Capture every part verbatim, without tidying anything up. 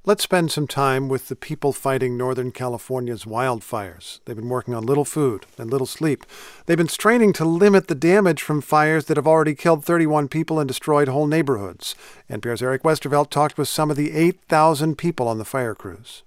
Let's spend some time with the people fighting Northern California's wildfires. They've been working on little food and little sleep. They've been straining to limit the damage from fires that have already killed thirty-one people and destroyed whole neighborhoods. N P R's Eric Westervelt talked with some of the eight thousand people on the fire crews.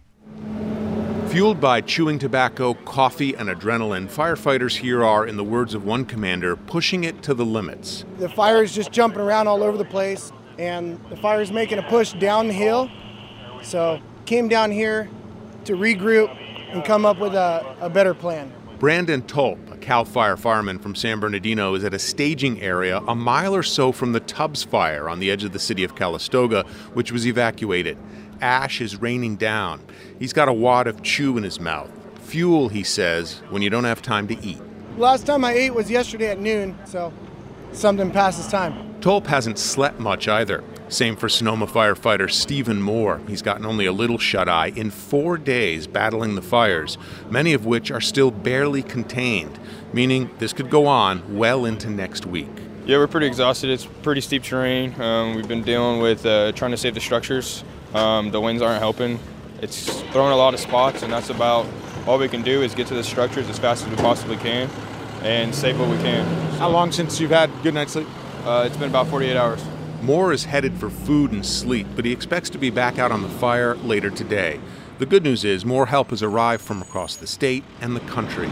Fueled by chewing tobacco, coffee, and adrenaline, firefighters here are, in the words of one commander, pushing it to the limits. The fire is just jumping around all over the place, and the fire is making a push downhill. So came down here to regroup and come up with a, a better plan. Brandon Tolp, a CAL FIRE fireman from San Bernardino, is at a staging area a mile or so from the Tubbs fire on the edge of the city of Calistoga, which was evacuated. Ash is raining down. He's got a wad of chew in his mouth. Fuel, he says, when you don't have time to eat. Last time I ate was yesterday at noon, so something passes time. Tolp hasn't slept much either. Same for Sonoma firefighter Stephen Moore. He's gotten only a little shut-eye in four days battling the fires, many of which are still barely contained, meaning this could go on well into next week. Yeah, we're pretty exhausted. It's pretty steep terrain. Um, we've been dealing with uh, trying to save the structures. Um, the winds aren't helping. It's throwing a lot of spots, and that's about all we can do is get to the structures as fast as we possibly can and save what we can. So, how long since you've had good night's sleep? Uh, it's been about forty-eight hours. Moore is headed for food and sleep, but he expects to be back out on the fire later today. The good news is more help has arrived from across the state and the country.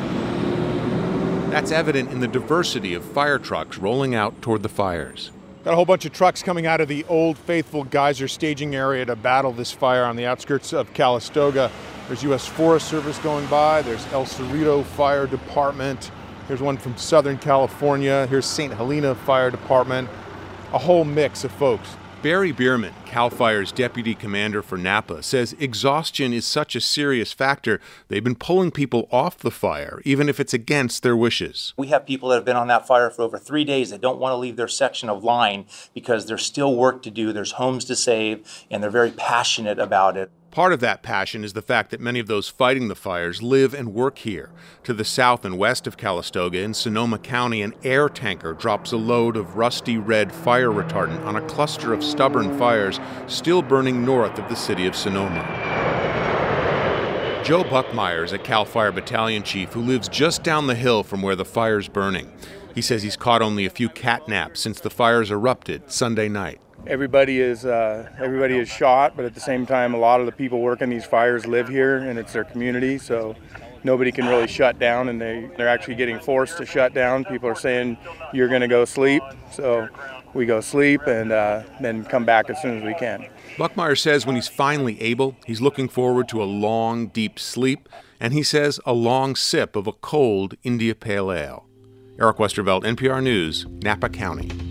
That's evident in the diversity of fire trucks rolling out toward the fires. Got a whole bunch of trucks coming out of the Old Faithful Geyser staging area to battle this fire on the outskirts of Calistoga. There's U S Forest Service going by. There's El Cerrito Fire Department. Here's one from Southern California. Here's Saint Helena Fire Department. A whole mix of folks. Barry Bierman, CAL FIRE's deputy commander for Napa, says exhaustion is such a serious factor, they've been pulling people off the fire, even if it's against their wishes. We have people that have been on that fire for over three days that don't want to leave their section of line because there's still work to do, there's homes to save, and they're very passionate about it. Part of that passion is the fact that many of those fighting the fires live and work here. To the south and west of Calistoga, in Sonoma County, an air tanker drops a load of rusty red fire retardant on a cluster of stubborn fires still burning north of the city of Sonoma. Joe Buckmeyer is a CAL FIRE battalion chief who lives just down the hill from where the fire's burning. He says he's caught only a few cat naps since the fires erupted Sunday night. Everybody is uh, everybody is shot, but at the same time, a lot of the people working these fires live here, and it's their community, so nobody can really shut down, and they, they're actually getting forced to shut down. People are saying, you're going to go sleep, so we go sleep and uh, then come back as soon as we can. Buckmeyer says when he's finally able, he's looking forward to a long, deep sleep, and he says a long sip of a cold India Pale Ale. Eric Westervelt, N P R News, Napa County.